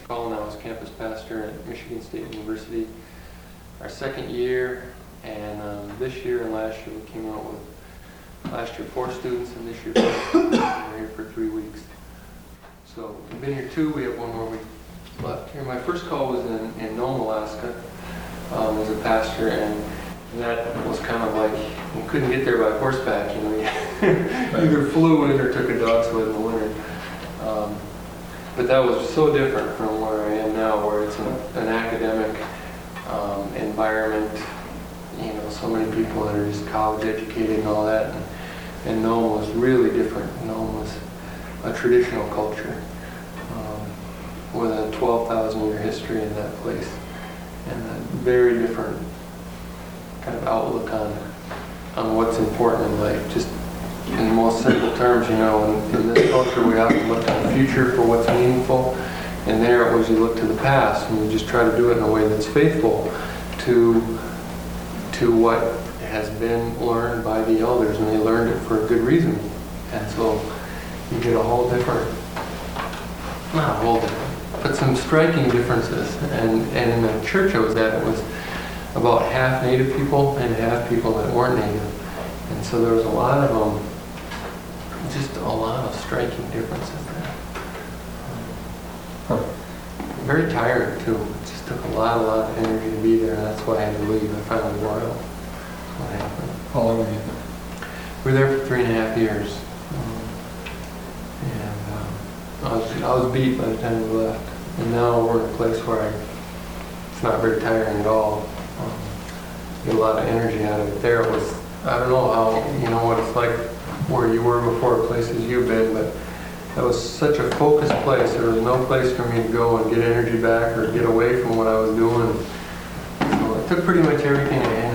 call now as campus pastor at Michigan State University. Our second year, and this year and last year we came out with last year 4 students, and this year 5. We're here for 3 weeks. So we've been here 2. We have 1 more week left here. My first call was in Nome, Alaska, as a pastor, and that was kind of like you couldn't get there by horseback. You know, you either flew in or took a dog sled in the winter. But that was so different from where I am now, where it's an academic environment. You know, so many people that are just college educated and all that. And Nome was really different. Nome was a traditional culture with a 12,000-year history in that place, and a very different kind of outlook on what's important in life. Just in the most simple terms, you know, in this culture we often look to the future for what's meaningful, and there it was you look to the past and you just try to do it in a way that's faithful to what has been learned by the elders, and they learned it for a good reason. And so you get a whole different, not a whole different, but some striking differences. And in the church I was at, it was about half Native people and half people that weren't Native. And so there was a lot of just a lot of striking differences there. Very tired too. It just took a lot of energy to be there, and that's why I had to leave. I finally wore out. What happened? How long were you there? We were there for 3.5 years. I was beat by the time we left. And now we're in a place where it's not very tiring at all. Get a lot of energy out of it. There it was, I don't know how, you know what it's like where you were before, places you've been, but that was such a focused place. There was no place for me to go and get energy back or get away from what I was doing. So it took pretty much everything I had.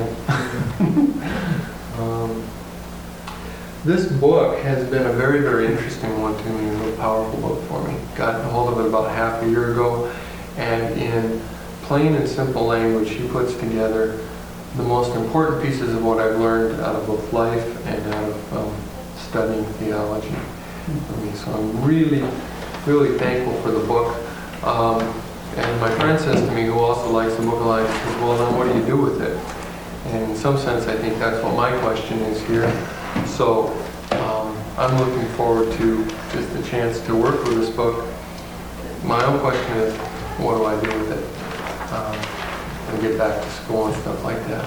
This book has been a very, very interesting one to me, a really powerful book for me. Got a hold of it about half a year ago, and in plain and simple language, he puts together the most important pieces of what I've learned out of both life and out of studying theology for me. So I'm really, really thankful for the book. And my friend says to me, who also likes the book a lot, he says, well, then what do you do with it? And in some sense, I think that's what my question is here. So I'm looking forward to just the chance to work with this book. My own question is, what do I do with it? And get back to school and stuff like that.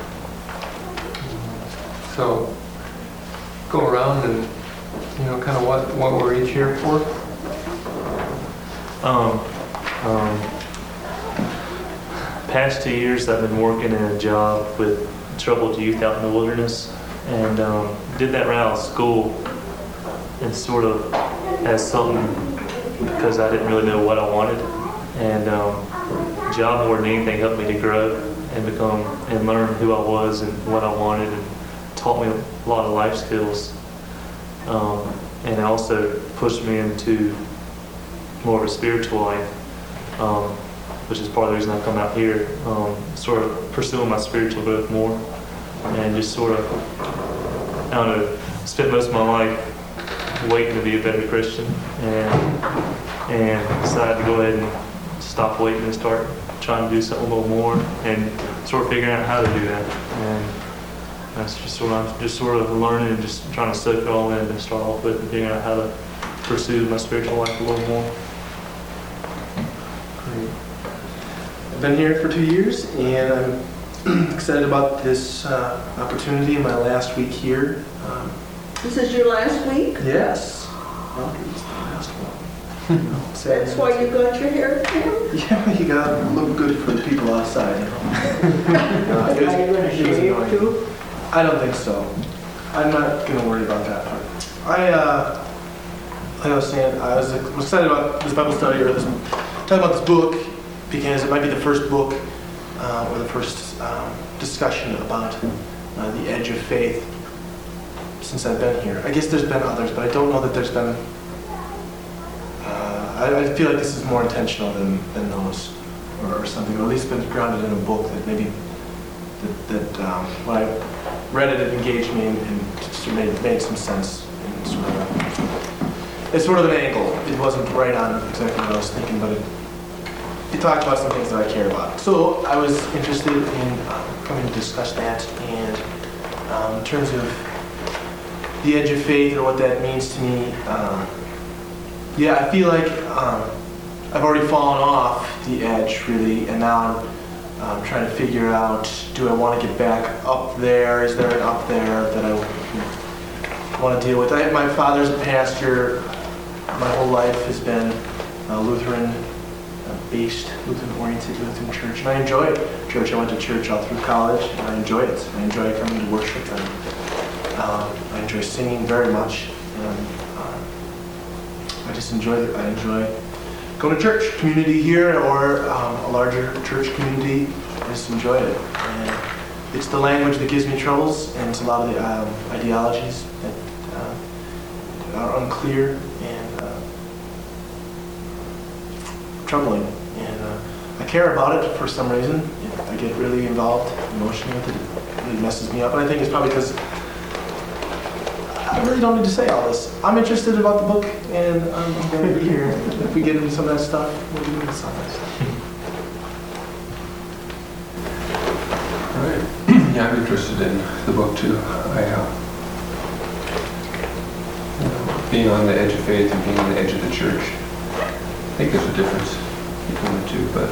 So go around and, you know, kind of what we're each here for. Past 2 years I've been working in a job with troubled youth out in the wilderness, and did that right out of school, and sort of as something because I didn't really know what I wanted, and job more than anything helped me to grow and become and learn who I was and what I wanted, and taught me a lot of life skills, and also pushed me into more of a spiritual life, which is part of the reason I come out here, sort of pursuing my spiritual growth more, and just sort of, I don't know, spent most of my life waiting to be a better Christian, and decided to go ahead and stop waiting and start trying to do something a little more, and sort of figuring out how to do that. And that's just sort of learning and just trying to soak it all in to start off with, and figuring out how to pursue my spiritual life a little more. Great. I've been here for 2 years, and I'm excited about this opportunity in my last week here. This is your last week? Yes. Well, it's the last one. That's why you got your hair trimmed? Yeah, you gotta look good for the people outside, you know. Are you going to shave too? I don't think so. I'm not going to worry about that part. Like I was saying, I was excited about this Bible study, or talking about this book, because it might be the first book or the first discussion about the edge of faith since I've been here. I guess there's been others, but I don't know that there's been. I feel like this is more intentional than those, or something, or at least been grounded in a book that maybe that when I read it, it engaged me and just made some sense. And it's sort of an angle. It wasn't right on exactly what I was thinking, but it talked about some things that I care about. So I was interested in coming to discuss that, and in terms of the edge of faith or what that means to me, yeah, I feel like I've already fallen off the edge really, and now I'm trying to figure out, do I want to get back up there? Is there an up there that I want to deal with? My father's a pastor. My whole life has been Lutheran-based, Lutheran-oriented Lutheran church, and I enjoy church. I went to church all through college, and I enjoy it. I enjoy coming to worship, and I enjoy singing very much. And I just enjoy it. I enjoy going to church, community here, or a larger church community. I just enjoy it. And it's the language that gives me troubles, and it's a lot of the ideologies that are unclear and troubling. And I care about it for some reason. I get really involved emotionally with it. It really messes me up. And I think it's probably because I really don't need to say all this. I'm interested about the book, and I'm going to be here. If we get into some of that stuff, we'll get into some of that stuff. All right. Yeah, I'm interested in the book too. Being on the edge of faith and being on the edge of the church, I think there's a difference between the two, but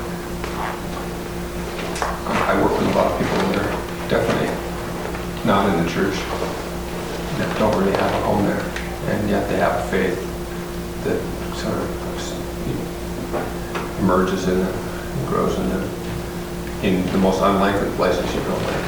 I work with a lot of people that are definitely not in the church, that don't really have a home there, and yet they have a faith that sort of emerges in them and grows in them in the most unlikely places you don't like.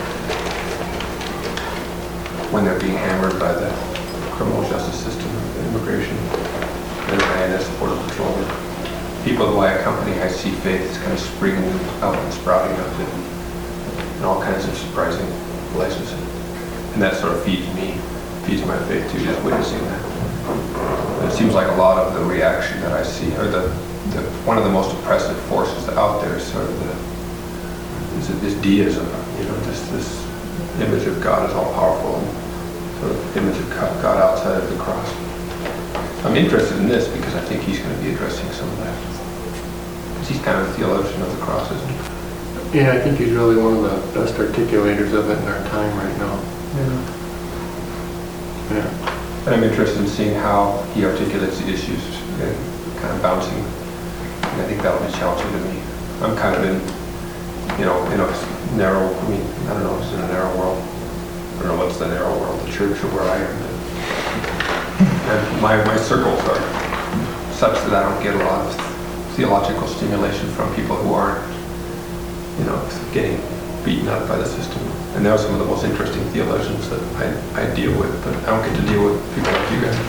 When they're being hammered by the criminal justice system, immigration, and INS, Border Patrol. People who I accompany, I see faith kind of springing out and sprouting up in all kinds of surprising places. And that sort of feeds me, feeds my faith too, just witnessing that. It seems like a lot of the reaction that I see, or one of the most oppressive forces out there is sort of this deism, this image of God as all powerful, and sort of image of God outside of the cross. I'm interested in this because I think he's going to be addressing some of that. Because he's kind of a theologian of the cross, isn't he? Yeah, I think he's really one of the best articulators of it in our time right now. Yeah. And I'm interested in seeing how he articulates the issues and kind of bouncing. And I think that'll be challenging to me. I'm kind of in a narrow, I don't know, it's in a narrow world. I don't know what's the narrow world, the church or where I am. And my circles are such that I don't get a lot of theological stimulation from people who aren't, getting beaten up by the system. And they're some of the most interesting theologians that I deal with, but I don't get to deal with people like you guys.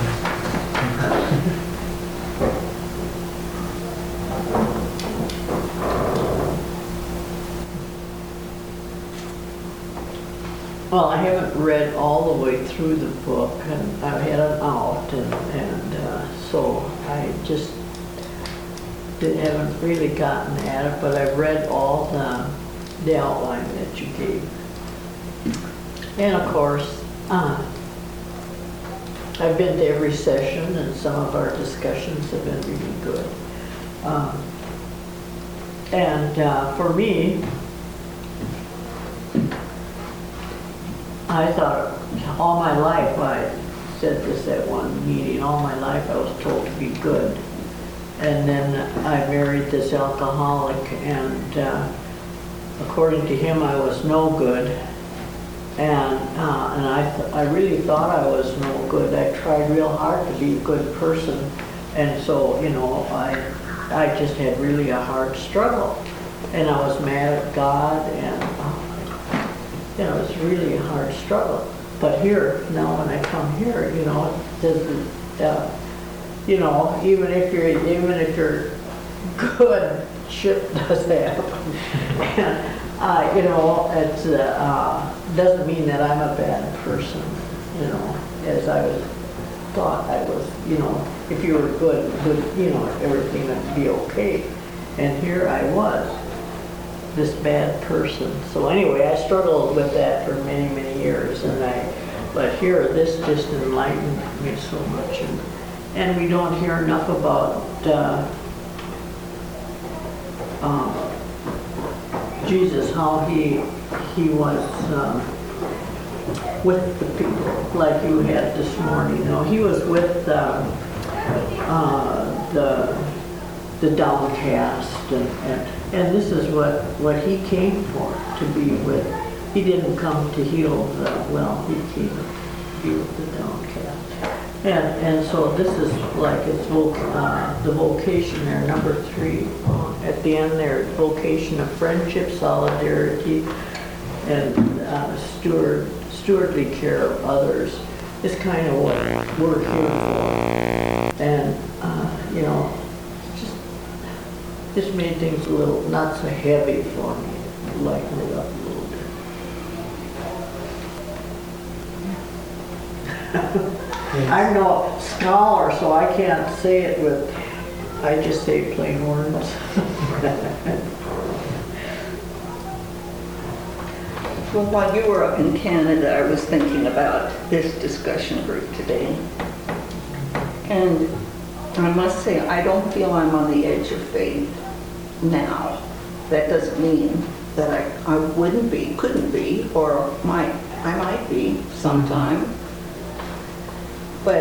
Well, I haven't read all the way through the book, and I've had it out, and so I just haven't really gotten at it, but I've read all the outline that you gave. And of course, I've been to every session, and some of our discussions have been really good. For me, I thought all my life, I said this at one meeting, all my life I was told to be good. And then I married this alcoholic, and according to him I was no good. And I really thought I was no good. I tried real hard to be a good person. And so, I just had really a hard struggle. And I was mad at God, and it was really a hard struggle. But here, now when I come here, even if you're good, shit does happen. And, it's doesn't mean that I'm a bad person, as I was thought I was, if you were good, everything would be okay. And here I was, this bad person. So anyway, I struggled with that for many, many years, but here, this just enlightened me so much. And we don't hear enough about Jesus, how he was with the people, like you had this morning. You know, he was with the downcast, and this is what he came for, to be with. He didn't come to heal the well, he came to be with the downcast. And so this is like it's the vocation there, number 3 at the end there, vocation of friendship, solidarity, and stewardly care of others is kind of what we're here for. And you know, just made things a little not so heavy for me, lighten it up a little bit. I'm no scholar, so I can't say it with, I just say plain words. Well, while you were up in Canada, I was thinking about this discussion group today. And I must say, I don't feel I'm on the edge of faith now. That doesn't mean that I wouldn't be, couldn't be, or I might be sometime. But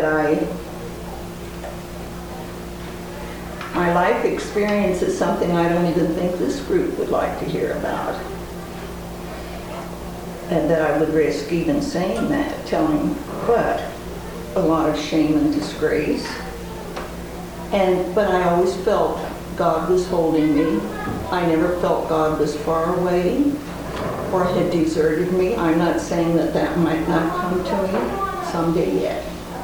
my life experience is something I don't even think this group would like to hear about. And that I would risk even saying that, telling, but a lot of shame and disgrace. But I always felt God was holding me. I never felt God was far away or had deserted me. I'm not saying that might not come to me someday yet.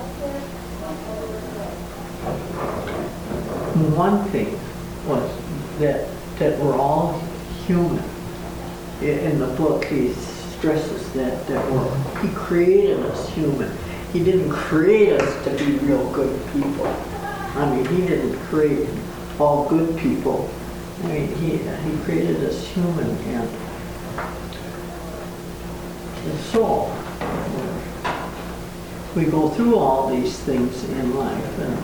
One thing was that we're all human. In the book, he stresses that he created us human. He didn't create us to be real good people. I mean, he didn't create all good people. I mean, he created us human, and so we go through all these things in life and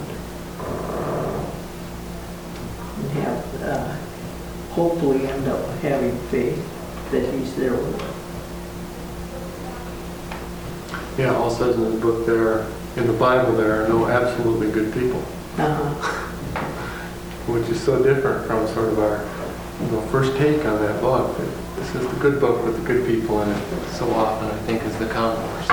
have hopefully end up having faith that he's there with us. Yeah, all says in the book in the Bible, there are no absolutely good people. Which is so different from sort of our first take on that book. This is the good book with the good people in it. So often, I think, is the converse.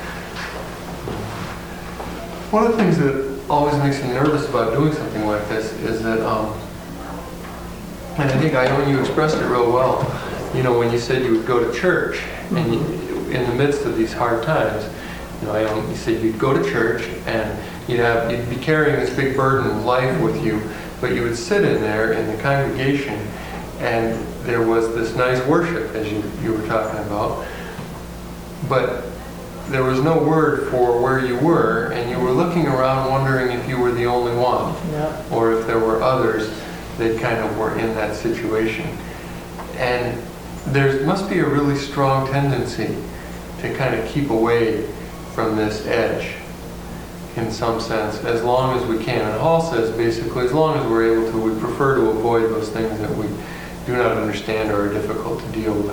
One of the things that always makes me nervous about doing something like this is that, and I think you expressed it real well. You know, when you said you would go to church, and in the midst of these hard times, you said you'd go to church and you'd be carrying this big burden of life with you, but you would sit in there in the congregation, and there was this nice worship, as you were talking about, but there was no word for where you were, and you were looking around wondering if you were the only one, or if there were others that kind of were in that situation. And there must be a really strong tendency to kind of keep away from this edge in some sense, as long as we can. And Hall says basically, as long as we're able to, we prefer to avoid those things that we do not understand or are difficult to deal with.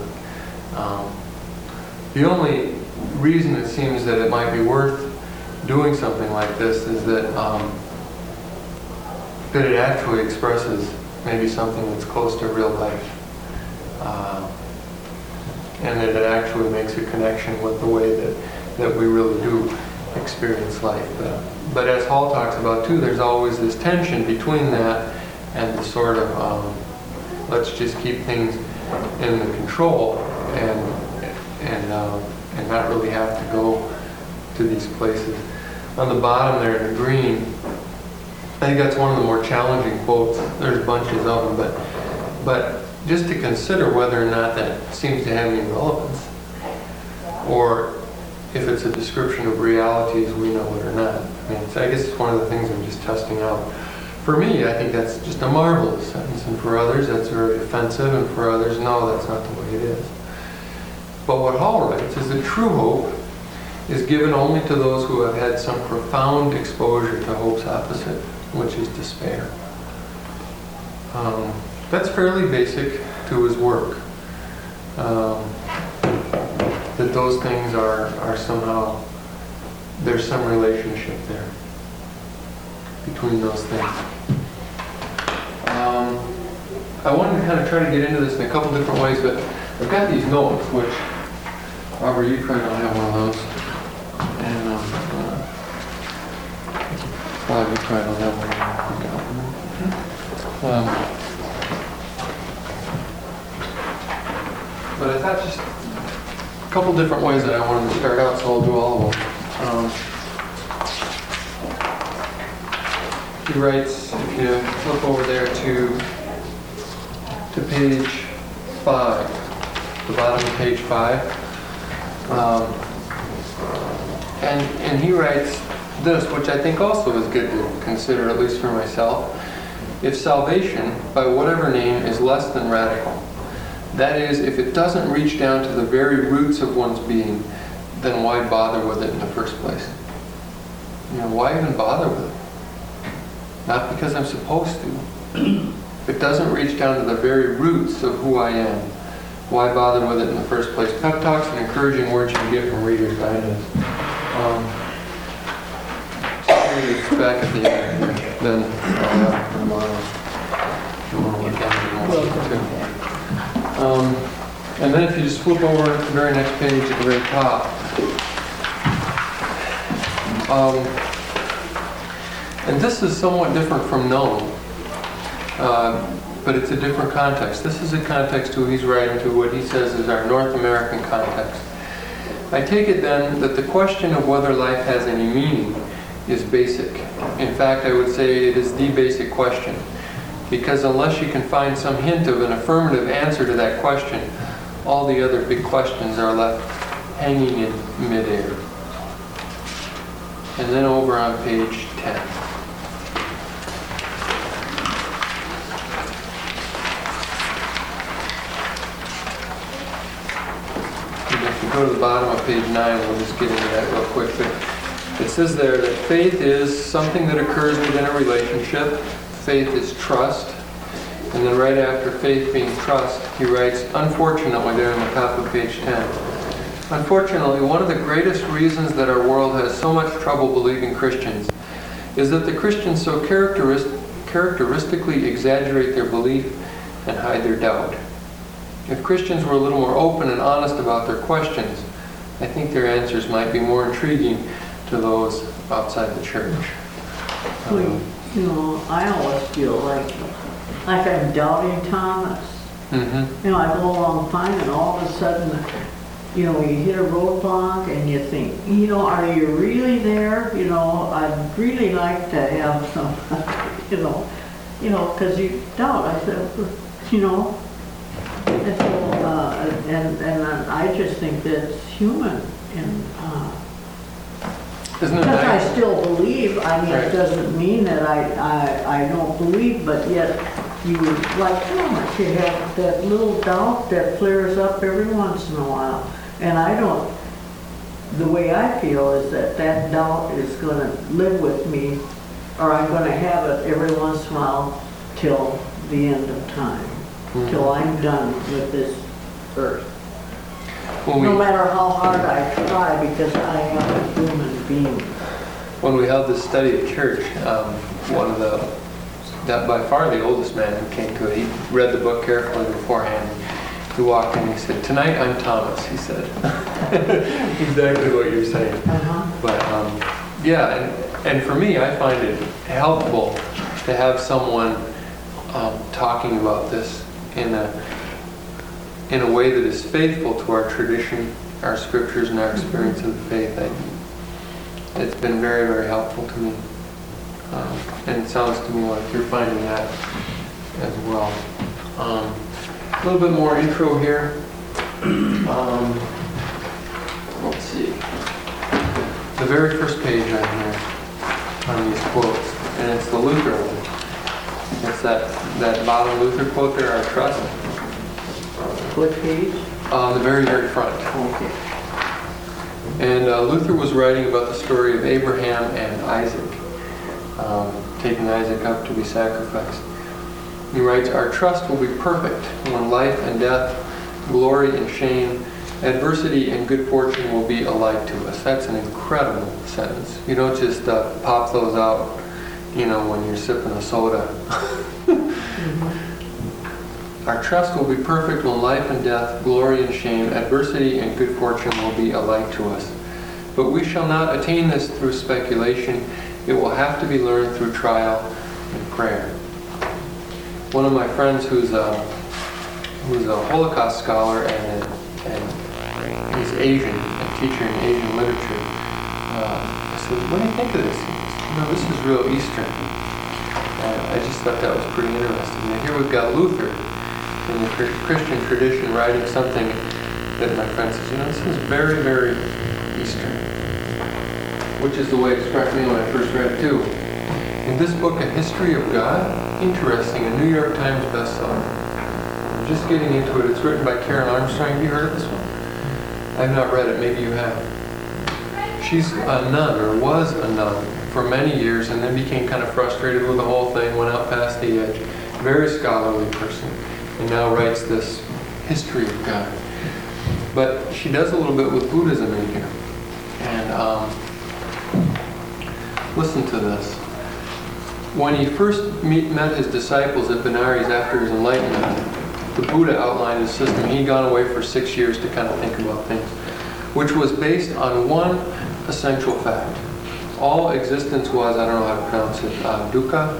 The only reason it seems that it might be worth doing something like this is that it actually expresses maybe something that's close to real life. And that it actually makes a connection with the way that we really do experience life. But as Hall talks about too, there's always this tension between that and the sort of let's just keep things in the control and not really have to go to these places. On the bottom there in the green, I think that's one of the more challenging quotes. There's bunches of them, but just to consider whether or not that seems to have any relevance, or if it's a description of reality as we know it or not. I mean, I guess it's one of the things I'm just testing out. For me, I think that's just a marvelous sentence, and for others that's very offensive, and for others, no, that's not the way it is. But what Hall writes is that true hope is given only to those who have had some profound exposure to hope's opposite, which is despair. that's fairly basic to his work. That those things are somehow, there's some relationship there between those things. I wanted to kind of try to get into this in a couple different ways, but I've got these notes, which, Robert, you probably don't have one of those. And Bob, you probably don't have one. But I thought just a couple different ways that I wanted to start out, so I'll do all of them. He writes, if you flip over there to page 5, the bottom of page 5, and he writes this, which I think also is good to consider, at least for myself. If salvation, by whatever name, is less than radical, that is, if it doesn't reach down to the very roots of one's being, then why bother with it in the first place? You know, why even bother with it? Not because I'm supposed to. If it doesn't reach down to the very roots of who I am, why bother with it in the first place? Pep talks and encouraging words you can get from Reader's Digest. It's back at the end, then tomorrow. You want to look at it more too. And then if you just flip over to the very next page at the very top, and this is somewhat different from known, but it's a different context. This is a context who he's writing to, what he says is our North American context. I take it then that the question of whether life has any meaning is basic. In fact, I would say it is the basic question, because unless you can find some hint of an affirmative answer to that question, all the other big questions are left hanging in midair. And then over on page 10. And if you go to the bottom of page 9, we'll just get into that real quick. But it says there that faith is something that occurs within a relationship. Faith is trust. And then right after faith being trust, he writes, unfortunately, there in the top of page 10, unfortunately, one of the greatest reasons that our world has so much trouble believing Christians is that the Christians so characteristically exaggerate their belief and hide their doubt. If Christians were a little more open and honest about their questions, I think their answers might be more intriguing to those outside the church. You know, I always feel like I'm doubting Thomas. Mm-hmm. You know, I go along fine, and all of a sudden, you know, you hit a roadblock, and you think, you know, are you really there? You know, I'd really like to have some, you know, because you doubt. I said, you know, and so, and I just think that's human, and. Isn't it Because I nice? still believe, I mean, Right. it doesn't mean that I don't believe, but yet you, like Thomas, you have that little doubt that flares up every once in a while. And I don't, the way I feel is that doubt is going to live with me, or I'm going to have it every once in a while till the end of time, till I'm done with this earth. When No we, matter how hard I try, because I am a human being. when we held this study at church, one of that by far the oldest man who came to it, he read the book carefully beforehand. He walked in and he said, tonight I'm Thomas, he said. Exactly what you're saying. Uh-huh. But yeah, and for me, I find it helpful to have someone talking about this in a way that is faithful to our tradition, our scriptures, and our experience of the faith. It's been very, very helpful to me. And it sounds to me like you're finding that as well. A little bit more intro here. Let's see. The very first page right here on these quotes, and it's the Luther one. It's that bottom Luther quote there, our trust. What page? The very, very front. Okay. And Luther was writing about the story of Abraham and Isaac, taking Isaac up to be sacrificed. He writes, our trust will be perfect when life and death, glory and shame, adversity and good fortune will be alike to us. That's an incredible sentence. You don't just pop those out, when you're sipping a soda. Our trust will be perfect when life and death, glory and shame, adversity and good fortune will be alike to us. But we shall not attain this through speculation. It will have to be learned through trial and prayer. One of my friends who's a Holocaust scholar and he's Asian, a teacher in Asian literature, I said, what do you think of this? He said, this is real Eastern. I just thought that was pretty interesting. Now here we've got Luther in the Christian tradition writing something that my friend says, this is very, very Eastern. Which is the way it struck me when I first read it too. In this book, A History of God, interesting, a New York Times bestseller. I'm just getting into it. It's written by Karen Armstrong. Have you heard of this one? I've not read it. Maybe you have. She's a nun, or was a nun, for many years, and then became kind of frustrated with the whole thing, went out past the edge. Very scholarly person, and now writes this History of God. But she does a little bit with Buddhism in here. And listen to this. When he first met his disciples at Benares after his enlightenment, the Buddha outlined his system. He'd gone away for 6 years to kind of think about things, which was based on one essential fact. All existence was, I don't know how to pronounce it, dukkha.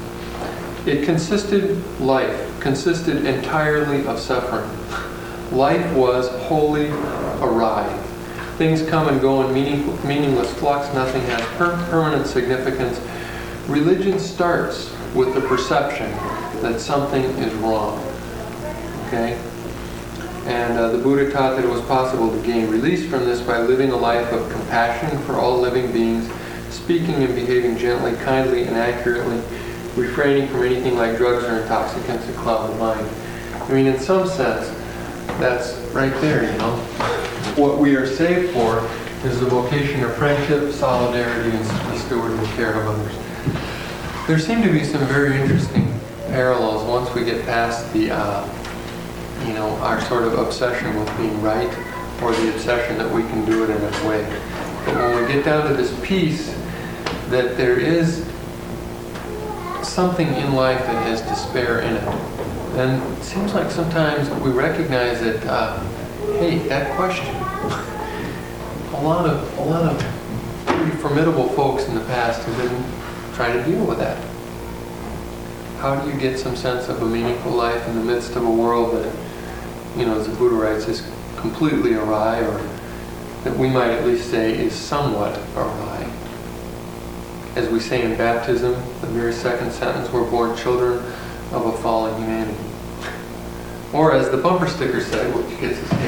Life consisted entirely of suffering. Life was wholly awry. Things come and go in meaningless flux. Nothing has permanent significance. Religion starts with the perception that something is wrong. Okay? And the Buddha taught that it was possible to gain release from this by living a life of compassion for all living beings, speaking and behaving gently, kindly, and accurately, refraining from anything like drugs or intoxicants that cloud the mind. I mean, in some sense, that's right there, What we are saved for is the vocation of friendship, solidarity, and the stewarding and care of others. There seem to be some very interesting parallels once we get past the, our sort of obsession with being right, or the obsession that we can do it in a way. But when we get down to this piece that there is something in life that has despair in it, then it seems like sometimes we recognize that, hey, that question, a lot of pretty formidable folks in the past have been trying to deal with that. How do you get some sense of a meaningful life in the midst of a world that, as the Buddha writes, is completely awry, or that we might at least say is somewhat awry? As we say in baptism, the very second sentence, we're born children of a fallen humanity. Or as the bumper sticker said, which gets us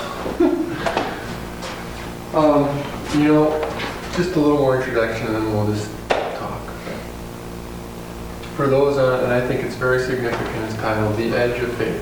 here. Just a little more introduction and then we'll just talk. For those on, and I think it's very significant, it's titled The Edge of Faith.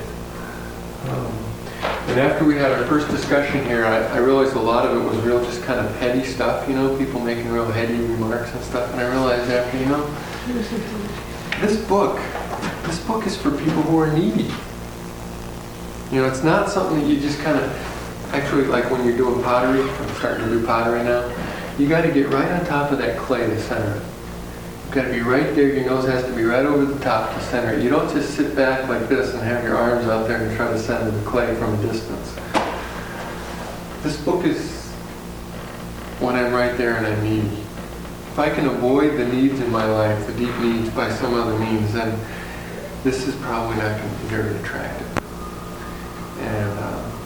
And after we had our first discussion here, I realized a lot of it was real just kind of heady stuff, people making real heady remarks and stuff. And I realized after, this book is for people who are needy. It's not something that you just kind of, actually, like when you're doing pottery, I'm starting to do pottery now, you got to get right on top of that clay to center it. You've got to be right there, your nose has to be right over the top to center it. You don't just sit back like this and have your arms out there and try to center the clay from a distance. This book is when I'm right there and I'm needy. If I can avoid the needs in my life, the deep needs, by some other means, then this is probably not going to be very attractive. And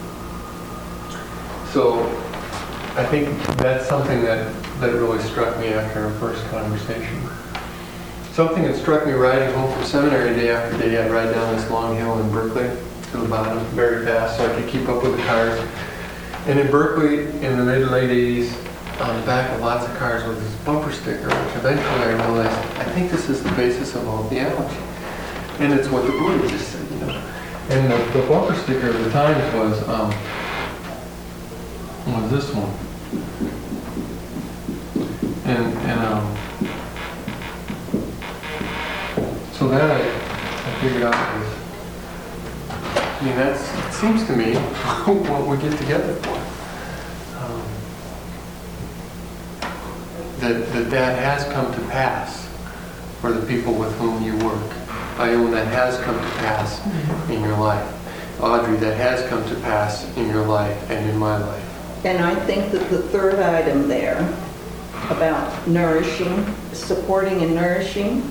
so I think that's something that really struck me after our first conversation. Something that struck me riding home from seminary day after day. I'd ride down this long hill in Berkeley to the bottom very fast so I could keep up with the cars. And in Berkeley, in the mid-late 80s, on the back of lots of cars was this bumper sticker, which eventually I realized, I think this is the basis of all theology. And it's what the Buddha just said, And the bumper sticker of the Times was this one. And so that I figured out is, I mean, it seems to me what we get together for. That has come to pass for the people with whom you work. Ione, that has come to pass in your life. Audrey, that has come to pass in your life and in my life. And I think that the third item there about nourishing, supporting and nourishing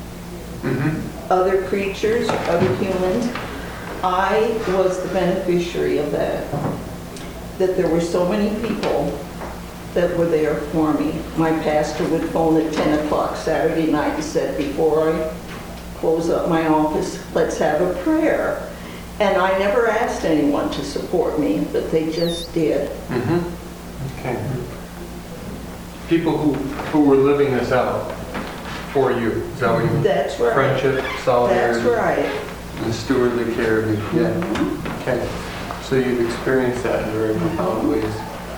other creatures, other humans, I was the beneficiary of that. That there were so many people that were there for me. My pastor would phone at 10 o'clock Saturday night and said, before I close up my office, let's have a prayer. And I never asked anyone to support me, but they just did. Okay. People who were living this out for you. Is that what you mean? That's right. Friendship, solidarity. That's right. And stewardly care of you. Yeah. Okay. So you've experienced that in very profound ways.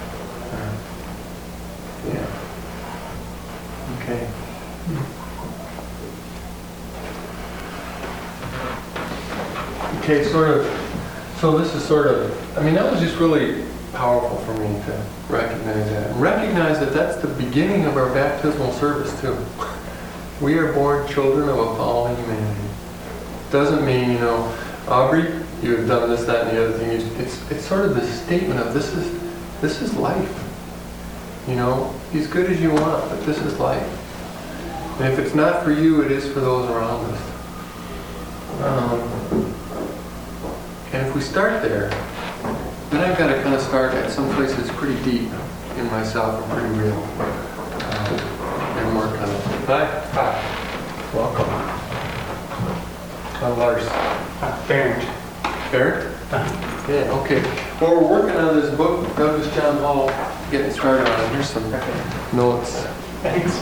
Yeah. Okay. Okay, so this is I mean, that was just really powerful for me to recognize that. And recognize that that's the beginning of our baptismal service too. We are born children of a fallen humanity. Doesn't mean, Aubrey, you have done this, that, and the other thing. It's sort of the statement of this is life. Be as good as you want, but this is life. And if it's not for you, it is for those around us. And if we start there, then I've got to kind of start at some place that's pretty deep in myself and pretty real. And work on it. Hi. Welcome. Lars. Bernd. Barrett? Yeah, okay. Well, we're working on this book, Douglas John Hall, getting started on it. Here's some notes. Thanks.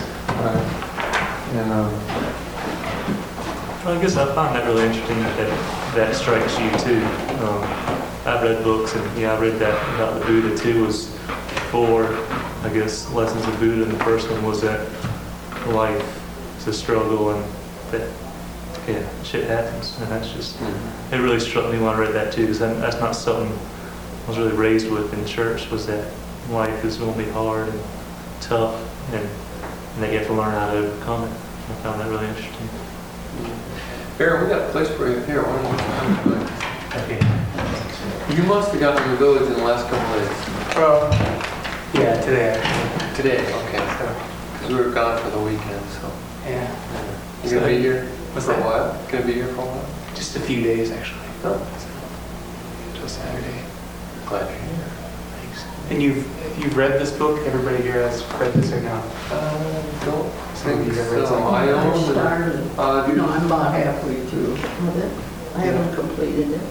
Well, I guess I find that really interesting that strikes you too. I've read books, and I read that about the Buddha too. Was 4, I guess, lessons of Buddha, and the first one was that life is a struggle, and that shit happens, and that's just it really struck me when I read that too, because that's not something I was really raised with in church. Was that life is going to be hard and tough, and that you have to learn how to overcome it. I found that really interesting. Barrett, we got a place for you here. Why don't you come? Okay. You must have gotten to the village in the last couple of days. Well, yeah, today actually. Today, okay. Because we were gone for the weekend, so. Yeah. You gonna be here What's for a that? while? Gonna be here for a while? Just a few days actually. Oh, Till Saturday. glad you're here. Thanks. And you've read this book? Everybody here has read this or no? Don't Some of think you have read so. some. I I own started, the, I'm about halfway through with it. I haven't completed it.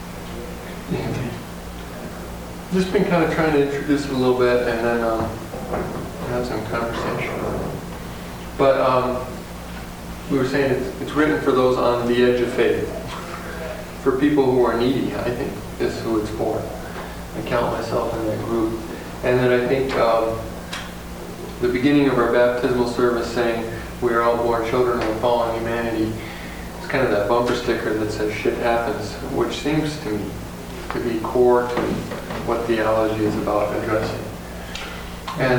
just been kind of trying to introduce it a little bit and then have some conversation on it. But we were saying it's written for those on the edge of faith. For people who are needy, I think, is who it's for. I count myself in that group. And then I think the beginning of our baptismal service saying we are all born children of a fallen humanity, it's kind of that bumper sticker that says shit happens, which seems to me to be core to what theology is about addressing. And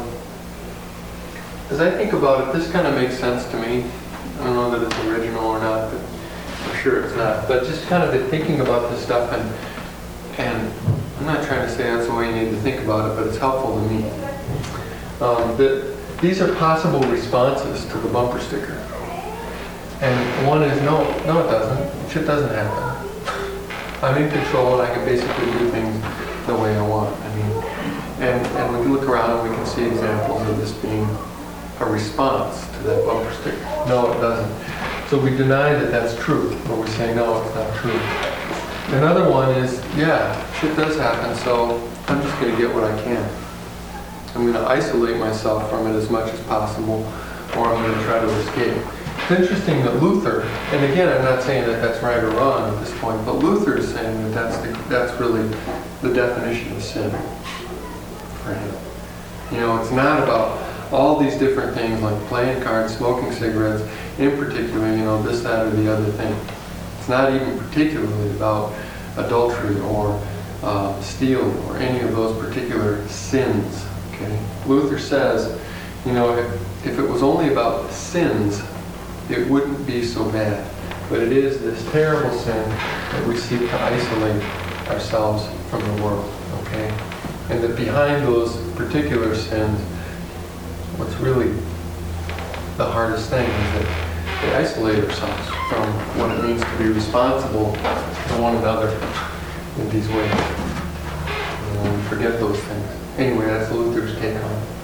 as I think about it, this kind of makes sense to me. I don't know that it's original or not, but I'm sure it's not. But just kind of thinking about this stuff, and I'm not trying to say that's the way you need to think about it, but it's helpful to me. That these are possible responses to the bumper sticker. And one is, no, it doesn't. Shit doesn't happen. I'm in control and I can basically do things the way I want. I mean, and we can look around and we can see examples of this being a response to that bumper sticker. No, it doesn't. So we deny that that's true, or we say, no, it's not true. Another one is, yeah, shit does happen, so I'm just going to get what I can. I'm going to isolate myself from it as much as possible, or I'm going to try to escape. It's interesting that Luther, and again, I'm not saying that that's right or wrong at this point, but Luther is saying that that's really the definition of sin for him. It's not about all these different things like playing cards, smoking cigarettes, in particular, this, that, or the other thing. It's not even particularly about adultery or stealing or any of those particular sins. Okay? Luther says, you know, if it was only about sins, it wouldn't be so bad. But it is this terrible sin that we seek to isolate ourselves from the world. Okay? And that behind those particular sins, what's really the hardest thing is that we isolate ourselves from what it means to be responsible to one another in these ways. We forget those things. Anyway, that's Luther's take on it.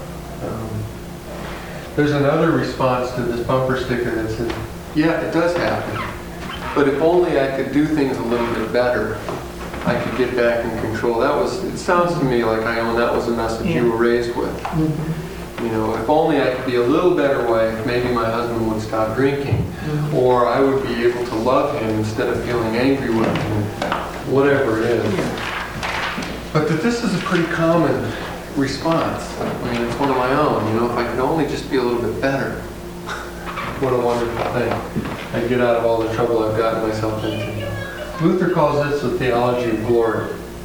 There's another response to this bumper sticker that says, yeah, it does happen, but if only I could do things a little bit better, I could get back in control. It sounds to me like, Ione, that was a message you were raised with. You know, if only I could be a little better wife, maybe my husband would stop drinking, or I would be able to love him instead of feeling angry with him, whatever it is. But that this is a pretty common response. I mean, it's one of my own. You know, if I could only just be a little bit better, what a wonderful thing. I'd get out of all the trouble I've gotten myself into. Luther calls this the theology of glory.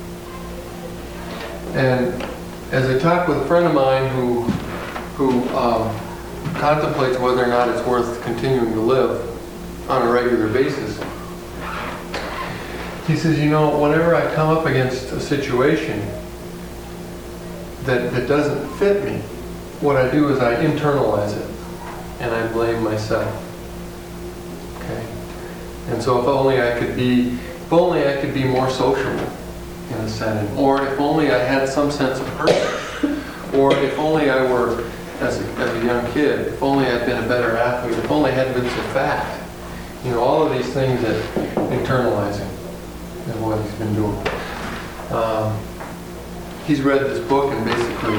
And as I talked with a friend of mine who contemplates whether or not it's worth continuing to live on a regular basis, he says, you know, whenever I come up against a situation that doesn't fit me, what I do is I internalize it and I blame myself. Okay? And so if only I could be more sociable in a setting, or if only I had some sense of purpose, or if only I were, as a young kid, if only I'd been a better athlete, if only I hadn't been so fat. You know, all of these things that internalizing is what he's been doing. He's read this book and basically,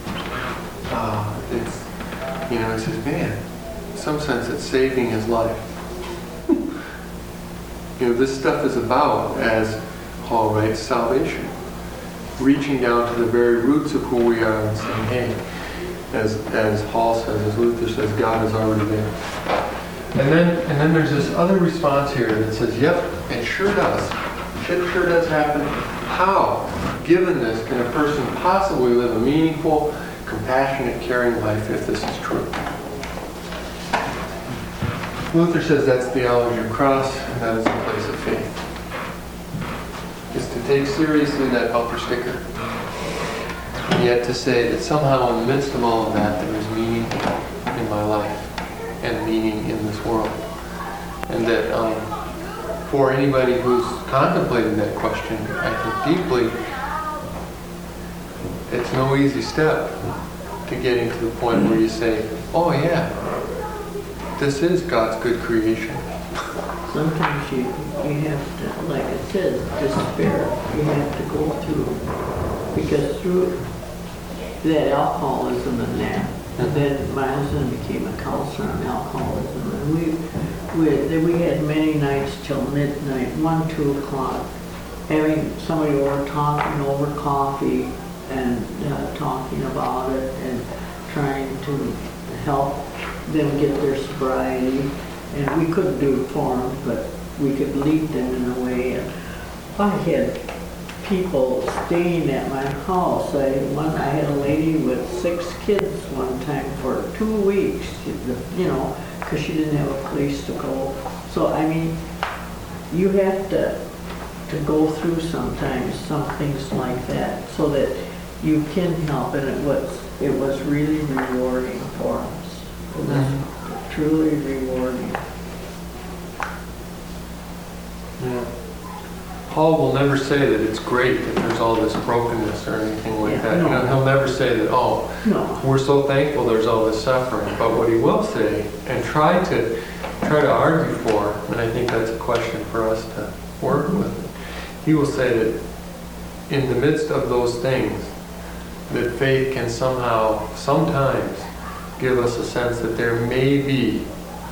it's, you know, he says, man, in some sense it's saving his life. You know, this stuff is about, as Hall writes, salvation. Reaching down to the very roots of who we are and saying, hey, as Hall says, as Luther says, God is already there. And then there's this other response here that says, yep, it sure does. It sure does happen. How, given this, can a person possibly live a meaningful, compassionate, caring life if this is true? Luther says that's theology of cross, and that is the place of faith. Is to take seriously that bumper sticker, and yet to say that somehow in the midst of all of that, there is meaning in my life, and meaning in this world. And that for anybody who's contemplating that question, I think deeply, it's no easy step to getting to the point where you say, oh yeah, this is God's good creation. Sometimes you have to, like it says, despair. You have to go through, because through that alcoholism and that, and then my husband became a counselor on alcoholism, and we had many nights till midnight, 1, 2 o'clock, having somebody over talking over coffee and talking about it and trying to help them get their sobriety. And we couldn't do it for them, but we could lead them in a way. And I had people staying at my house. I had a lady with 6 kids one time for 2 weeks, you know, because she didn't have a place to go. So, I mean, you have to go through sometimes some things like that so that you can help. And it was really rewarding for us. It was truly rewarding. Yeah. Paul will never say that it's great that there's all this brokenness or anything like that. No. You know, he'll never say that, oh, No. we're so thankful there's all this suffering. But what he will say, and try to argue for, and I think that's a question for us to work with, he will say that in the midst of those things, that faith can somehow, sometimes, give us a sense that there may be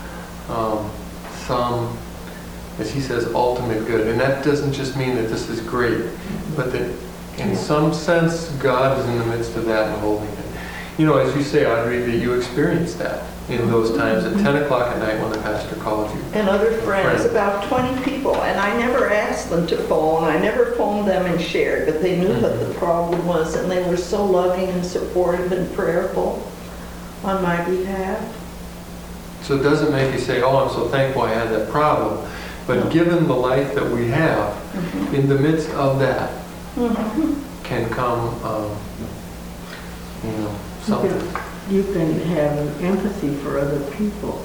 some, as he says, ultimate good. And that doesn't just mean that this is great, but that in some sense, God is in the midst of that and holding it. you know, as you say, Audrey, that you experienced that in those times at 10 o'clock at night when the pastor called you. And other friends, Friends. about 20 people, and I never asked them to phone, I never phoned them and shared, but they knew what the problem was, and they were so loving and supportive and prayerful on my behalf. So it doesn't make you say, oh, I'm so thankful I had that problem. But given the life that we have, in the midst of that can come, you know, something. You can have empathy for other people.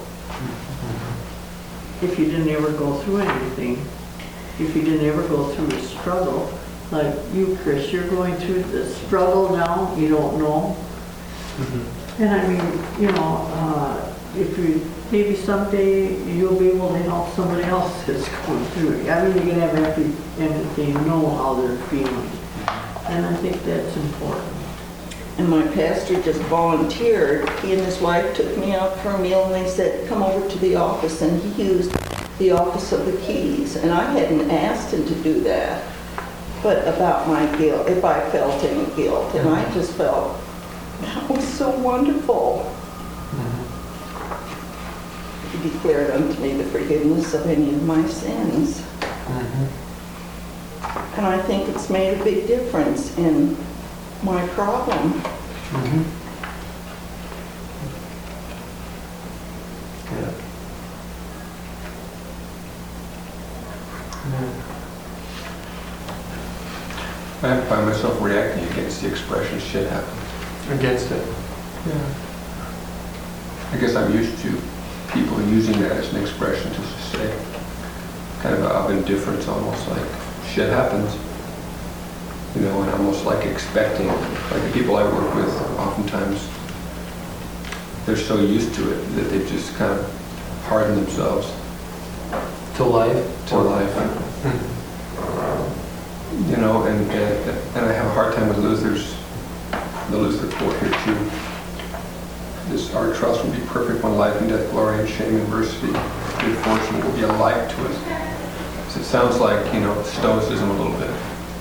If you didn't ever go through anything, if you didn't ever go through a struggle, like you, Chris, you're going through the struggle now, you don't know. And I mean, you know, if you, maybe someday you'll be able to help somebody else that's going through it. I mean, you can have empathy, know how they're feeling. And I think that's important. And my pastor just volunteered. He and his wife took me out for a meal and they said, come over to the office. And he used the office of the keys. And I hadn't asked him to do that. But about my guilt, if I felt any guilt. And I just felt, that was so wonderful. He declared unto me the forgiveness of any of my sins. And I think it's made a big difference in my problem. Yeah. I find myself reacting against the expression shit happens. Against it. Yeah. I guess I'm used to people using that as an expression to just say, kind of indifference, almost like shit happens. You know, and almost like expecting, like the people I work with, oftentimes, they're so used to it that they've just kind of hardened themselves To life? to life. You know, and I have a hard time with Luther's, the Luther quote here too. This, our trust will be perfect when life and death, glory and shame, adversity, good fortune will be alike to us. So it sounds like, you know, stoicism a little bit.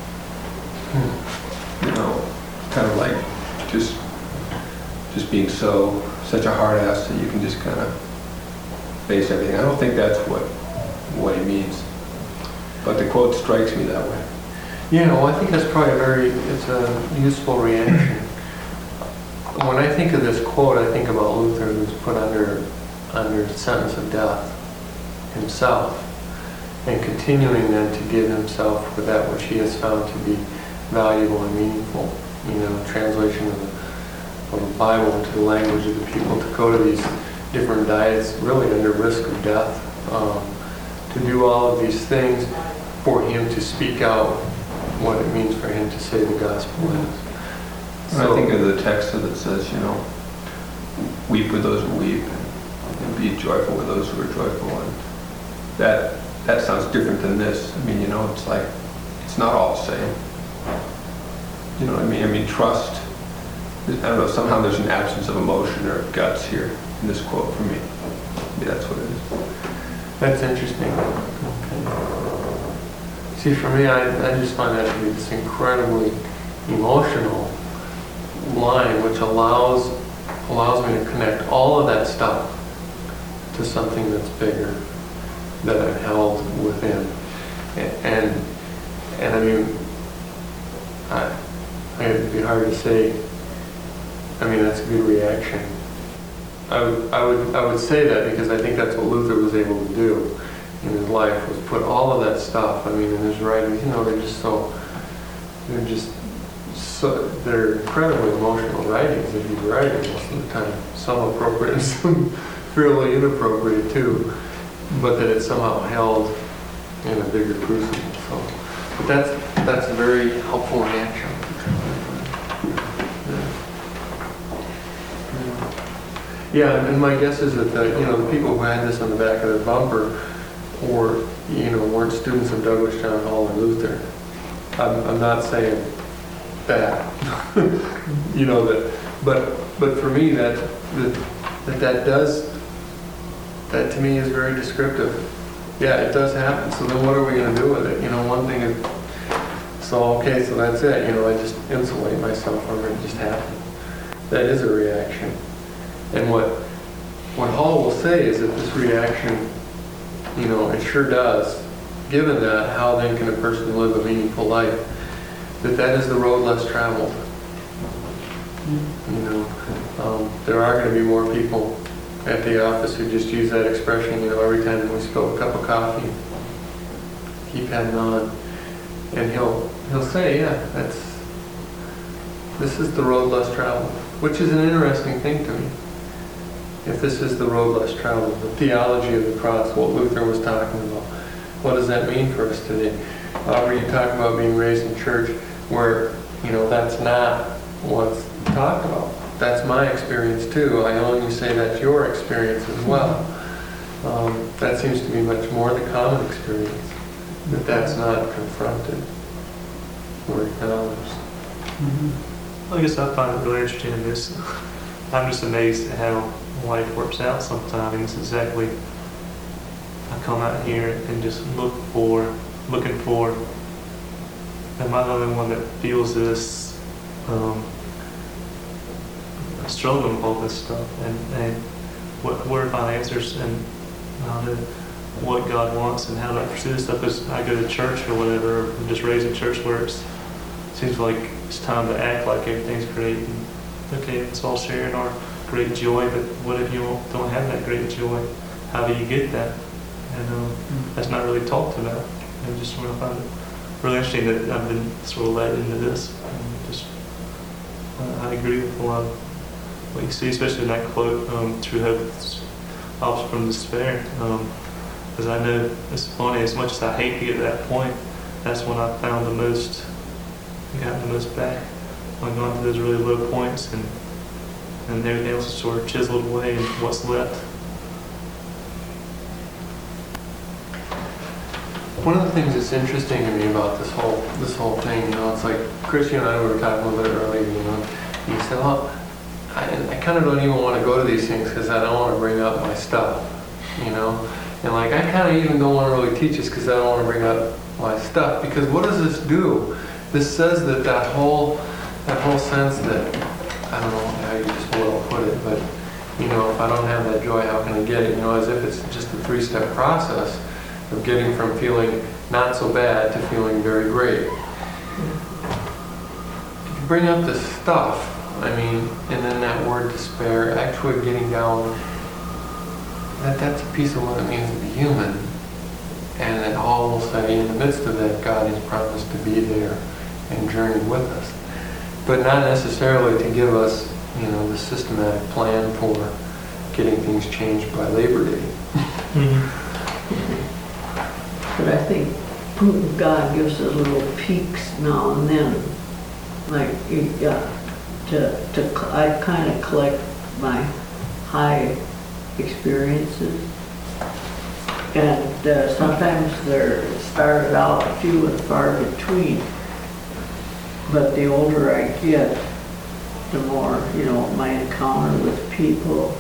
You know, kind of like just being such a hard ass that you can just kind of face everything. I don't think that's what he means. But the quote strikes me that way. Yeah, well, I think that's probably it's a useful reaction. When I think of this quote, I think about Luther, who's put under sentence of death himself, and continuing then to give himself for that which he has found to be valuable and meaningful. You know, translation of the Bible into the language of the people, to go to these different diets, really under risk of death, to do all of these things for him to speak out what it means for him to say the gospel is. And I think of the text that says, you know, weep with those who weep and be joyful with those who are joyful. And that sounds different than this. I mean, you know, it's like, it's not all the same. You know what I mean? I mean, trust, I don't know, somehow there's an absence of emotion or guts here in this quote for me. Maybe that's what it is. That's interesting. Okay. See, for me, I just find that to be this incredibly emotional line, which allows me to connect all of that stuff to something that's bigger, that I've held within. And I mean, it'd be hard to say. I mean, that's a good reaction. I would say that because I think that's what Luther was able to do in his life, was put all of that stuff. I mean, in his writings, you know, they're incredibly emotional writings that he's writing most of the time. Some appropriate and some fairly inappropriate too, but that it's somehow held in a bigger crucible. So, but that's a very helpful reaction. Yeah, and my guess is that the people who had this on the back of their bumper weren't students of Douglastown Hall or Luther. I'm not saying that, but for me that to me is very descriptive. Yeah, it does happen. So then what are we going to do with it? One thing is, so that's it. I just insulate myself from it. It just happened. that is a reaction. And what Hall will say is that this reaction, it sure does. Given that, how then can a person live a meaningful life? That is the road less traveled. There are going to be more people at the office who just use that expression, every time we spill a cup of coffee, keep heading on. And he'll say, yeah, this is the road less traveled, which is an interesting thing to me. If this is the road less traveled, the theology of the cross, what Luther was talking about, what does that mean for us today? Aubrey, you talk about being raised in church where, that's not what's talked about. That's my experience too. I know you say that's your experience as well. That seems to be much more the common experience, that that's not confronted or acknowledged. I guess I find it really interesting in this. I'm just amazed at how life works out sometimes. And it's exactly, I come out here and just looking for, am I the only one that feels this struggling with all this stuff? And where to find answers and how to, what God wants and how to pursue this stuff. Because I go to church or whatever, I'm just raised in church where it seems like it's time to act like everything's great. And, okay, it's all sharing our great joy, but what if you don't have that great joy? How do you get that? And that's not really talked about. I just sort of find it really interesting that I've been sort of led into this. I agree with a lot of what you see, especially in that quote, true hope is opposite from despair. Because I know, it's funny, as much as I hate to get to that point, that's when I found the most back. I've gone to those really low points and everything else is sort of chiseled away and what's left. One of the things that's interesting to me about this whole thing, it's like Chris, you and I were talking a little bit earlier, and you said, well, I kind of don't even want to go to these things because I don't want to bring up my stuff, and like I kind of even don't want to really teach this because I don't want to bring up my stuff, because what does this do? This says that whole sense that, I don't know how you just will put it, but if I don't have that joy, how can I get it? As if it's just a 3-step process of getting from feeling not so bad to feeling very great. If you bring up this stuff, and then that word despair, actually getting down, that's a piece of what it means to be human. And then Hall will say, in the midst of that, God has promised to be there and journey with us. But not necessarily to give us, the systematic plan for getting things changed by Labor Day. But I think God gives us little peaks now and then. Like I kind of collect my high experiences, and sometimes they're started out few and far between. But the older I get, the more my encounter with people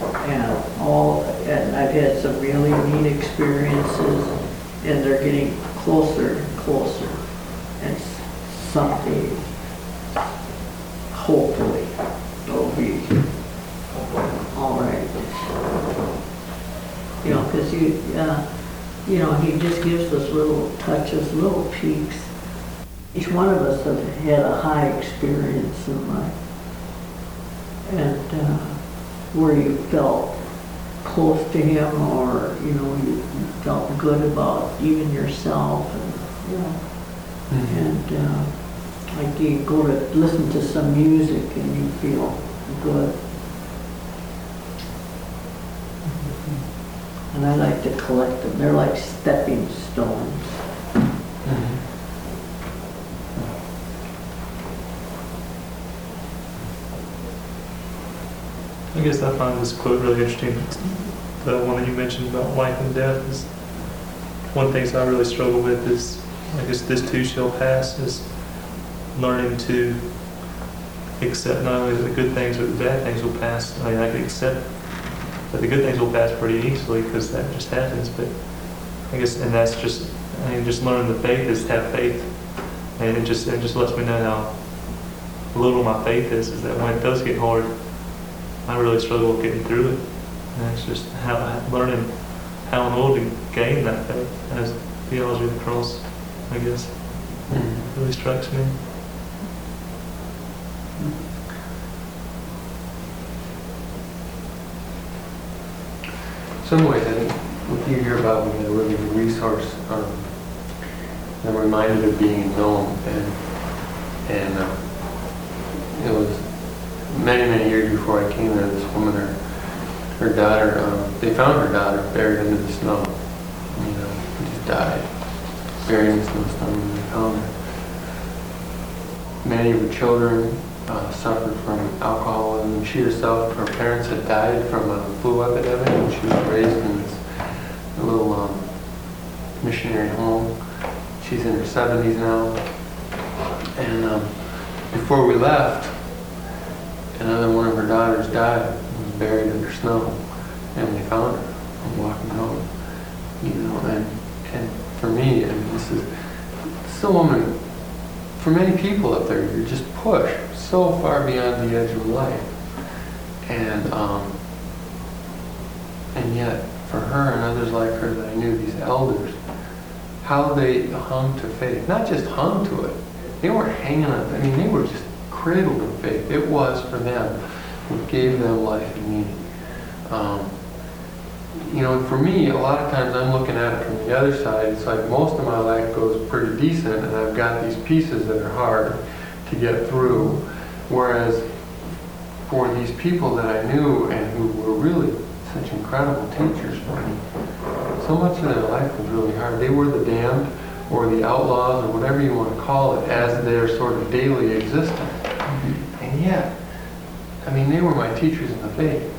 and I've had some really neat experiences, and they're getting closer and closer, and something hopefully will be all right. Because he just gives us little touches, little peaks. Each one of us have had a high experience in life, and where you felt close to him, or you felt good about even yourself, and like you go to listen to some music and you feel good. And I like to collect them. They're like stepping stones. I guess I find this quote really interesting. The one that you mentioned about life and death is one of the things I really struggle with is, I guess this too shall pass, is learning to accept not only the good things but the bad things will pass. I can accept that the good things will pass pretty easily because that just happens, but I guess, and that's just, just learning the faith is have faith, and it just lets me know how little my faith is that when it does get hard, I really struggle with getting through it. And it's just learning how in order to gain that faith as theology of the cross, I guess, really strikes me. Some ways, I think, with you here about being a really good resource, I'm reminded of being in Nome, and it was many years before I came there. This woman, her daughter, they found her daughter buried under the snow. You know, just died, buried in the snowstorm, and they found her. Many of her children suffered from alcoholism. She herself, her parents had died from a flu epidemic, and she was raised in this little missionary home. She's in her 70s now. And before we left, another one of her daughters died and was buried under snow. And we found her walking home. You know, and for me, I mean, this is a woman, for many people up there, you're just pushed so far beyond the edge of life. And yet, for her and others like her that I knew, these elders, how they hung to faith. Not just hung to it. They weren't hanging on. I mean, they were just cradled in faith. It was for them what gave them life and meaning. You know, for me, a lot of times I'm looking at it from the other side. It's like most of my life goes pretty decent, and I've got these pieces that are hard to get through. Whereas for these people that I knew and who were really such incredible teachers for me, so much of their life was really hard. They were the damned or the outlaws or whatever you want to call it as their sort of daily existence. And yet, I mean, they were my teachers in the faith.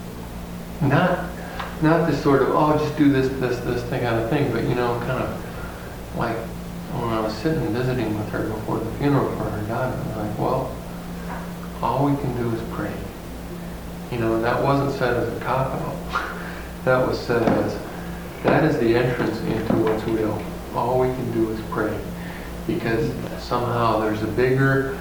Not this sort of, oh, just do this thing kind of thing, but, you know, kind of like when I was sitting visiting with her before the funeral for her daughter, I'm like, well, all we can do is pray. You know, and that wasn't said as a cop-out. That was said as, that is the entrance into what's real. All we can do is pray. Because somehow there's a bigger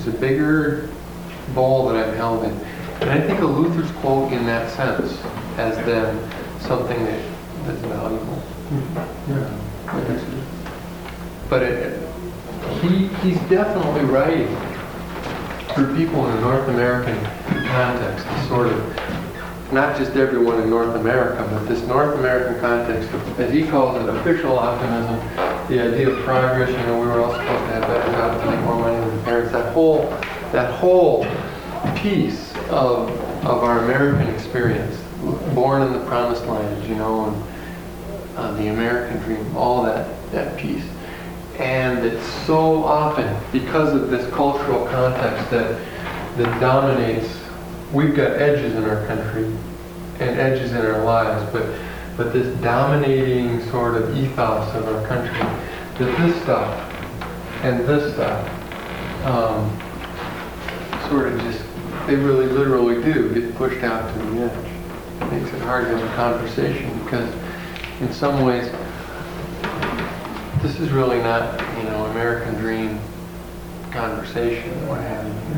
bowl that I'm held in. And I think of Luther's quote in that sense as then something that's valuable. But he's definitely writing for people in a North American context, the sort of, not just everyone in North America, but this North American context of, as he calls it, official optimism, the idea of progress. You know, we were all supposed to have better jobs to make more money than the parents. That whole piece of our American experience, born in the promised land, you know, and the American dream, all that piece. And it's so often, because of this cultural context that dominates, we've got edges in our country and edges in our lives, but this dominating sort of ethos of our country, that this stuff and this stuff sort of just, they really literally do get pushed out to the edge. It makes it hard to have a conversation because in some ways this is really not, you know, American dream conversation that we're having here.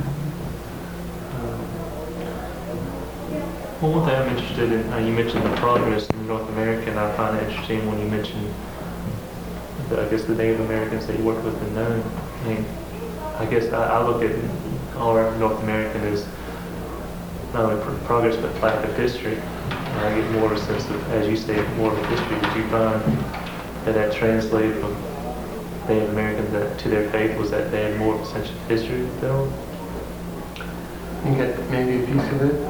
Well, one thing I'm interested in, you mentioned the progress in North America, and I find it interesting when you mentioned, I guess, the Native Americans that you worked with and known. I mean, I guess I look at all around North America as not only progress, but lack of history. And I get more of a sense of, as you say, more of a history. Did you find that translated from Native Americans to their faith, was that they had more of a sense of history with them? I think that maybe a piece of it.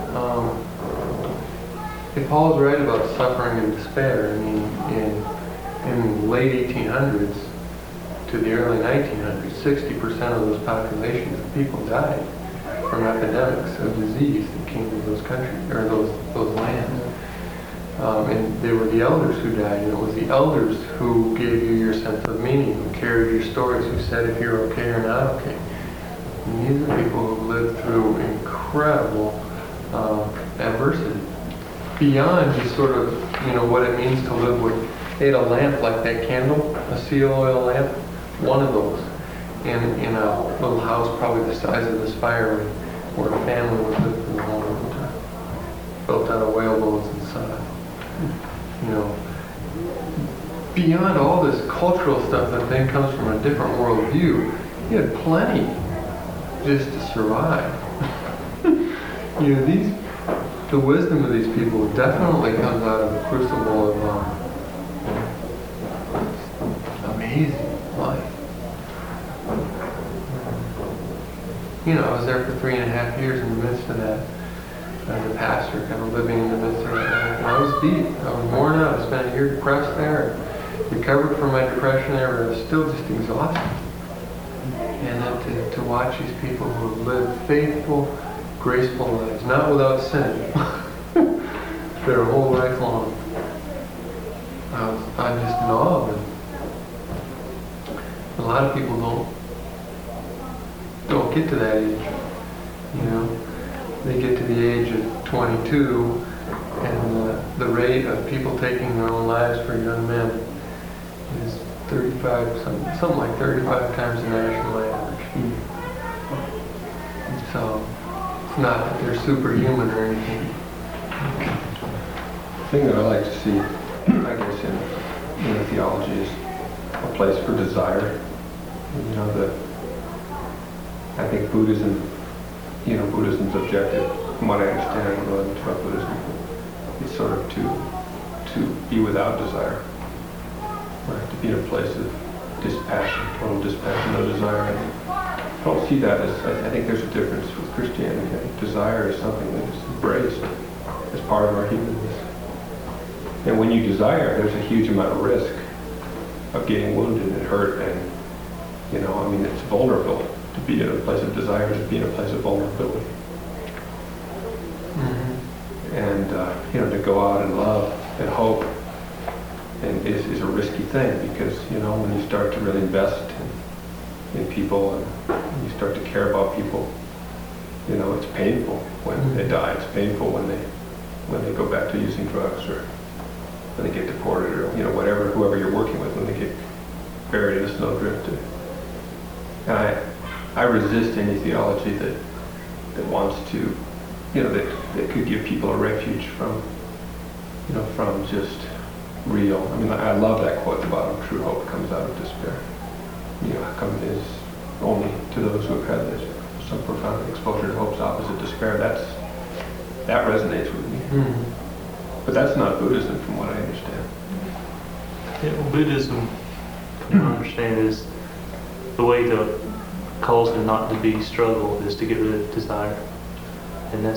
If Paul's right about suffering and despair, I mean, in the late 1800s to the early 1900s, 60% of those populations of people died from epidemics of disease that came to those countries, or those lands. And they were the elders who died, and it was the elders who gave you your sense of meaning, who carried your stories, who said if you're okay or not okay. And these are people who lived through incredible adversity. Beyond just sort of, you know, what it means to live with. They had a lamp like that candle, a seal oil lamp, one of those. in a little house probably the size of this fire where a family would live for the whole winter, built out of whale bones and sod. You know, beyond all this cultural stuff that then comes from a different worldview, he had plenty just to survive. You know, the wisdom of these people definitely comes out of the crucible of amazing life. You know, I was there for 3.5 years in the midst of that, as a pastor, kind of living in the midst of that life. And I was deep. I was worn out. I spent a year depressed there, recovered from my depression there, but I was still just exhausted. And then to watch these people who have lived faithful, graceful lives, not without sin, their whole life long. I'm just in awe of them. A lot of people don't get to that age, you know. They get to the age of 22, and the rate of people taking their own lives for young men is 35, something like 35 times the national average. So it's not that they're superhuman or anything. The thing that I like to see, I guess, in theology is a place for desire. You know, I think Buddhism, you know, Buddhism's objective, from what I understand, I don't know much about Buddhism, is sort of to be without desire. Right? To be in a place of dispassion, total dispassion, no desire. I don't see that as, I think there's a difference with Christianity. I think desire is something that is embraced as part of our humanness. And when you desire, there's a huge amount of risk of getting wounded and hurt, and, you know, I mean, it's vulnerable to be in a place of desire, to be in a place of vulnerability. Mm-hmm. And, you know, to go out and love and hope and is a risky thing, because, you know, when you start to really invest in people and you start to care about people, you know, it's painful when they die. It's painful when they go back to using drugs, or when they get deported, or, you know, whatever, whoever you're working with, when they get buried in a snowdrift. And I resist any theology that wants to, you know, that could give people a refuge from, you know, from just real. I mean, I love that quote at the bottom, true hope comes out of despair. You know, how come it is only to those who have had this, some profound exposure to hope's opposite despair. That resonates with me. Mm-hmm. But that's not Buddhism from what I understand. Yeah, well, Buddhism, from what I understand, is the way to cause there not to be struggle is to get rid of desire. And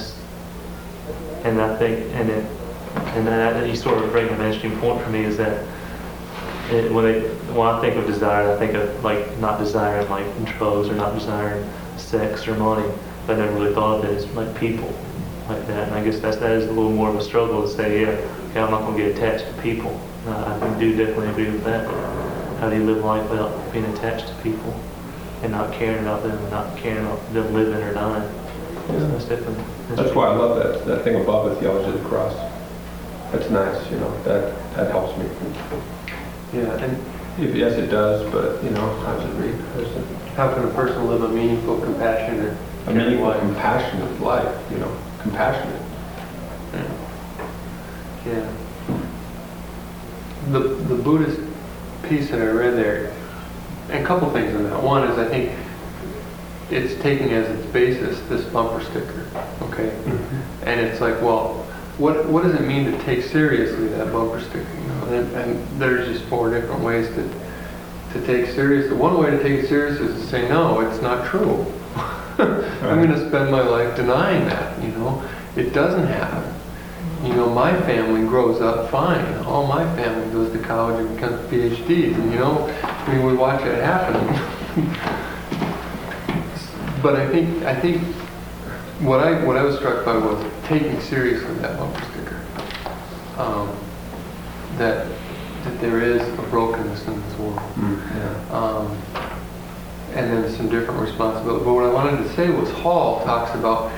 I think, and that you sort of bring an interesting point for me, is that when I think of desire, I think of like not desiring like drugs, or not desiring sex or money. But I never really thought of it as like people like that. And I guess that is a little more of a struggle to say, yeah, okay, I'm not going to get attached to people. I do definitely agree with that. How do you live life without being attached to people and not caring about them, and not caring about them living or dying? Yeah. That's different. That's why I love that thing above it, theology of the cross. That's nice, you know, that helps me. Yeah, and Yes, it does, but, you know, how does it read? how can a person live a meaningful, compassionate, A meaningful, life? compassionate life, you know, compassionate. Yeah. The Buddhist piece that I read there, and a couple things in that. One is, I think it's taking as its basis this bumper sticker, okay? Mm-hmm. And it's like, well, what does it mean to take seriously that bumper sticker? You know, and there's just 4 different ways to take seriously. One way to take it seriously is to say, no, it's not true. I'm going to spend my life denying that. You know, it doesn't happen. You know, my family grows up fine. All my family goes to college and becomes PhDs, and, you know, I mean, we watch it happen. But I think what I was struck by was taking seriously that bumper sticker. That there is a brokenness in this world. Yeah. And then some different responsibility. But what I wanted to say was, Hall talks about,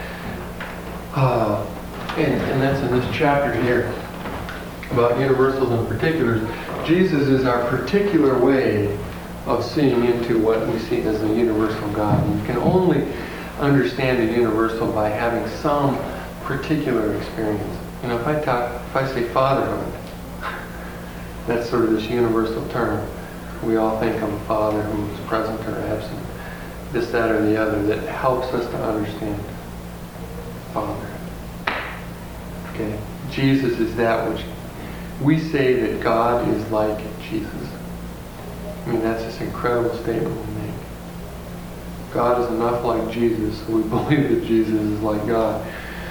and that's in this chapter here, about universals and particulars. Jesus is our particular way of seeing into what we see as the universal God. And you can only understand the universal by having some particular experience. You know, if I say fatherhood, that's sort of this universal term. We all think of a father who's present or absent, this, that, or the other, that helps us to understand fatherhood. Okay? Jesus is that which we say that God is like Jesus. I mean, that's this incredible statement we make. God is enough like Jesus, so we believe that Jesus is like God.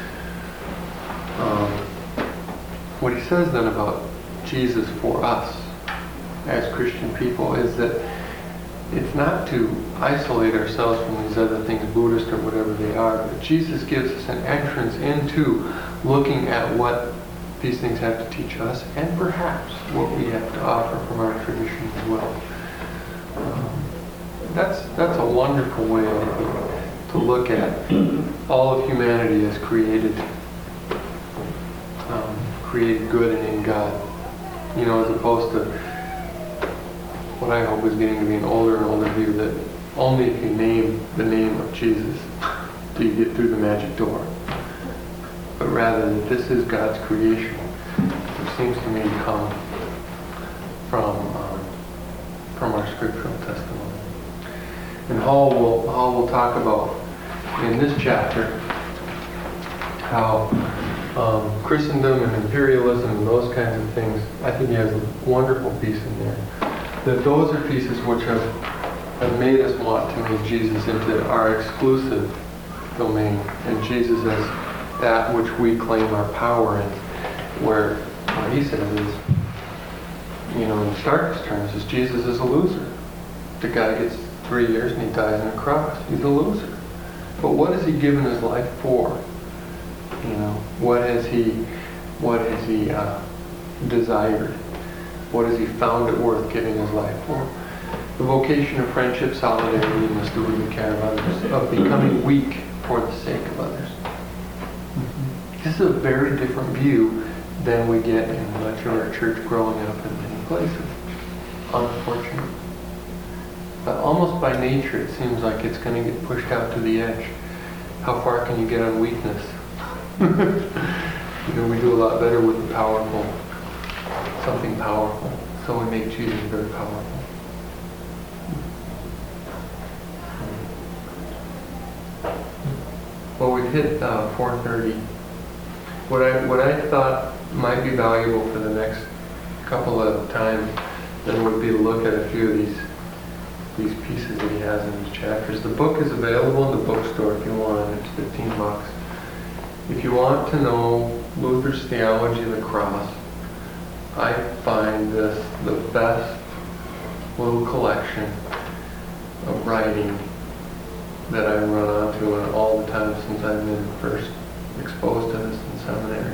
What he says then about Jesus for us as Christian people is that it's not to isolate ourselves from these other things, Buddhist or whatever they are, but Jesus gives us an entrance into looking at what these things have to teach us, and perhaps what we have to offer from our tradition as well. That's a wonderful way, I think, to look at all of humanity as created good and in God. You know, as opposed to what I hope is getting to be an older and older view that only if you name the name of Jesus do you get through the magic door. But rather that this is God's creation, which seems to me to come from our scriptural testimony. And Hall will talk about in this chapter how Christendom and imperialism and those kinds of things, I think he has a wonderful piece in there. That those are pieces which have made us want to make Jesus into our exclusive domain, and Jesus as that which we claim our power in. Where what he says is, you know, in starkest terms, is Jesus is a loser. The guy gets 3 years and he dies on a cross. He's a loser. But what has he given his life for? You know, what has he desired? What has he found it worth giving his life for? The vocation of friendship, solidarity, and the stewardly care of others, of becoming weak for the sake of others. This is a very different view than we get in much of our church growing up in many places. Unfortunately. But almost by nature, it seems like it's going to get pushed out to the edge. How far can you get on weakness? You know, we do a lot better with the powerful, something powerful. So we make Jesus very powerful. Well, we've hit 4:30. What I thought might be valuable for the next couple of times then would be to look at a few of these pieces that he has in these chapters. The book is available in the bookstore if you want. It's $15. If you want to know Luther's theology of the cross, I find this the best little collection of writing that I've run onto in all the time since I've been first exposed to this in seminary.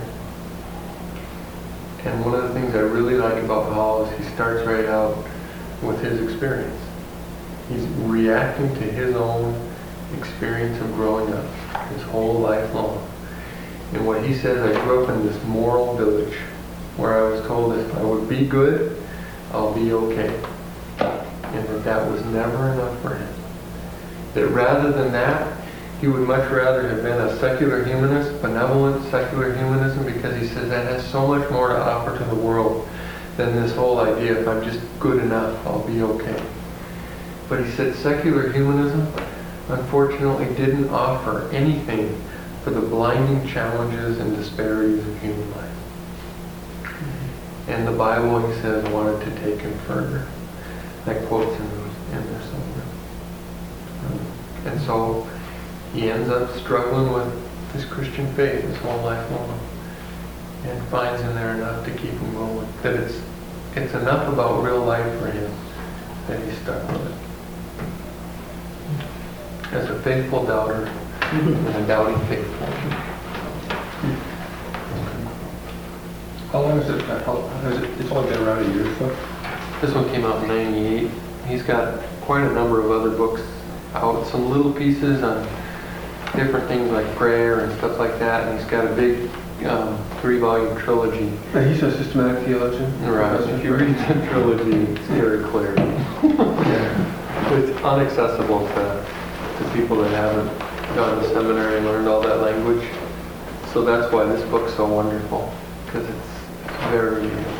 And one of the things I really like about Hall is he starts right out with his experience. He's reacting to his own experience of growing up, his whole life long. And what he says, I grew up in this moral village where I was told if I would be good, I'll be okay. And that was never enough for him. That rather than that, he would much rather have been a secular humanist, benevolent secular humanism, because he says that has so much more to offer to the world than this whole idea, if I'm just good enough, I'll be okay. But he said secular humanism, unfortunately, didn't offer anything for the blinding challenges and disparities of human life. And the Bible, he says, wanted to take him further. That quote's in there somewhere. And so he ends up struggling with his Christian faith his whole life long, and finds in there enough to keep him going. That it's enough about real life for him that he's stuck with it. As a faithful doubter and a doubting faithful. How long is it? It's only been around a year or so? This one came out in '98. He's got quite a number of other books out, some little pieces on different things like prayer and stuff like that, and he's got a big 3-volume trilogy. He's a systematic theologian. Right. If you read the trilogy, it's very clear. It's inaccessible to people that haven't gone to seminary and learned all that language. So that's why this book's so wonderful, because it's very